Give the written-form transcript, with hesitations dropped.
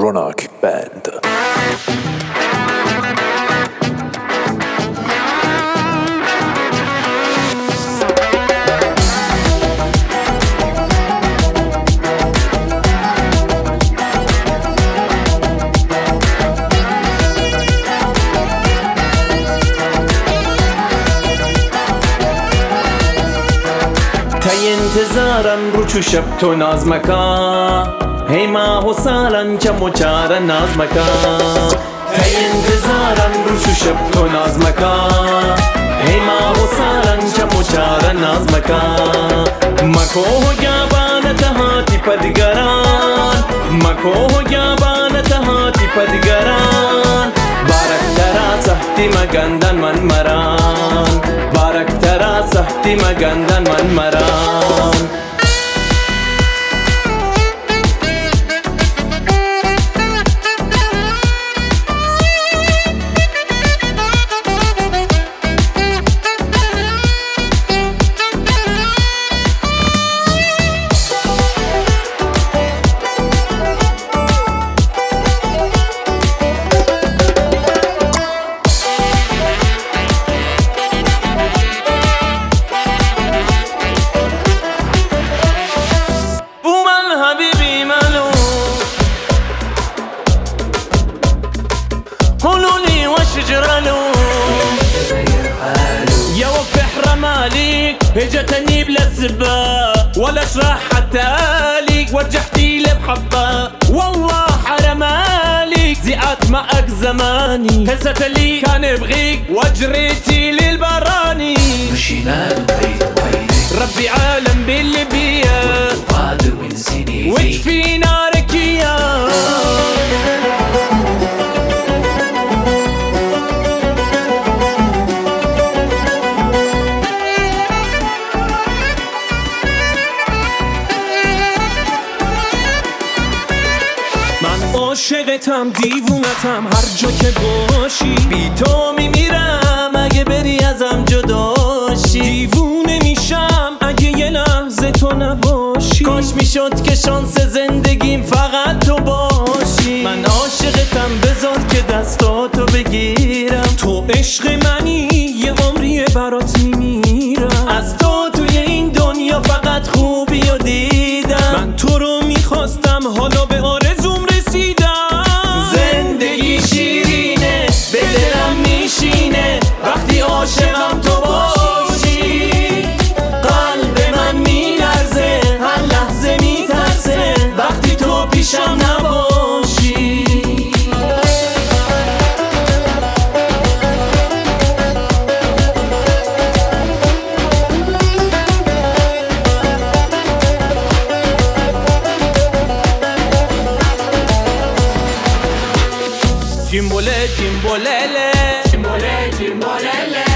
Ronak Band. تی انتظارم رو چو شب تو ناز مکا هی ماه و سالن کم و چاره ناز مکا تی انتظارم رو چو شب تو ناز مکا هی ماه و سالن کم و چاره ناز مکا مکو ہو گیا بانت ہاتھی پدگران مکو ہو گیا بانت ہاتھی پدگران بارک ترا سختی مگندن من مران بارک ترا سختی مگندن من مران قولولي وش جرالو يا وفح رماليك اجتني بلا سباق ولا اشرح حتى ليك ورجحتي لي بحبة والله حرماليك زيقات معك زماني هسه لي كان بغيك وجريتي للبراني مشينا البيت وينك ربي عالم باللي بيا وقادر ونسيني وتفي نارك يا عاشقتم دیوونتم هر جا که باشی بی تو میمیرم اگه بری ازم جداشی دیوونه میشم اگه یه لحظه تو نباشی کاش میشد که شانس زندگیم فقط تو باشی من عاشقتم بذار که دستاتو بگیرم تو عشق منی یه عمریه برات میمیرم از تو توی این دنیا فقط خوبی و دیدم من تو رو میخواستم حالا به آرزوم زندگی شیرینه به دلم میشینه وقتی عاشقم تو باشی قلب من میلرزه هر لحظه میترسه وقتی تو پیشم نباشی Cimbolele, cimbolele, cimbolele, cimbolele.